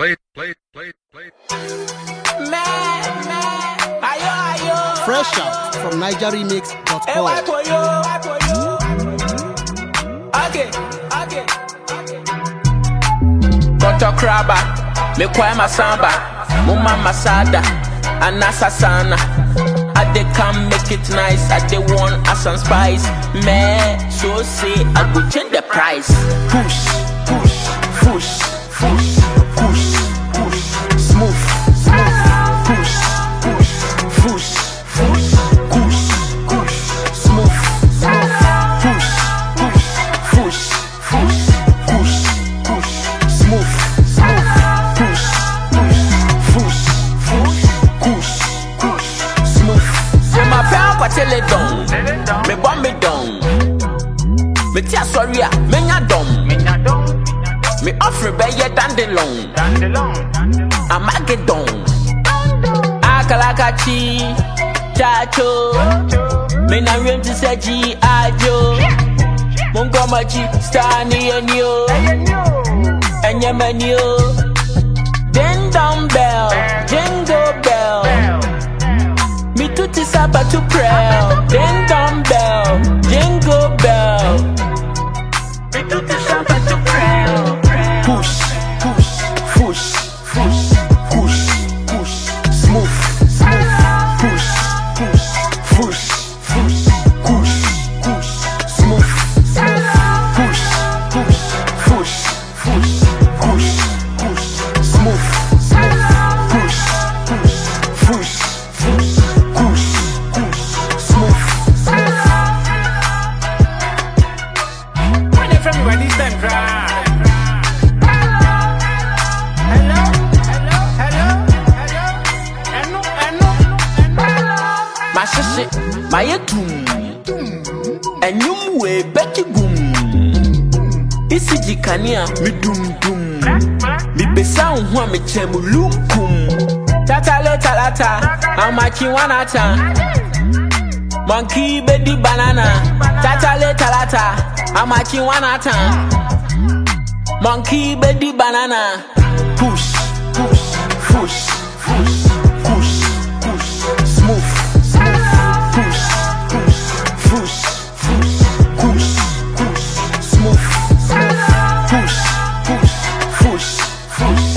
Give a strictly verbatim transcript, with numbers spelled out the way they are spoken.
play, play, play, play. Man, man, ayo, ayo. Fresh out from niger remix dot com. Hey, why for you? Why for you? Okay, okay. Koto kraba, me kwa masamba, muma masada, anasa sana. I dey come make it nice, I dey want as and spice. Man, so say I go change the price. Push, push, push, push, push, push, smooth, smooth, push, push, push, push, push, push, smooth, smooth, push, push, push, push, push, push, smooth, smooth, push, push, push, push, push, smooth. Say my pound kwa tell it down, me bomb me down, me tia sorry ah, me nya dom. Me offer better than the long. I'm a get down. Akalakachi, chacho. Me na rem to say G ajo. Montgomery, Stanley and you. And your menu. Ding dong bell, jingle bell. Me tuti saba to pray. Ding dong bell, jingle bell. Me tuti saba to pray. Push, push, push, push, push, push, smooth, smooth, push, push, push, push, push, push, smooth, smooth, push, push, push, push, push, push, smooth, smooth, push, push, push, push, push, push, smooth, smooth. When they from me this time, cry. My shit, my etum, and you way betty boom. Isi jikania, me dum dum. Me be sound one me chemu lumkum. Tata leta lata, I'm making one ata. Monkey baby banana. Tata leta lata, I'm making one ata. Monkey baby banana. Push, push, push, push, push, push, smooth. Push, push, push,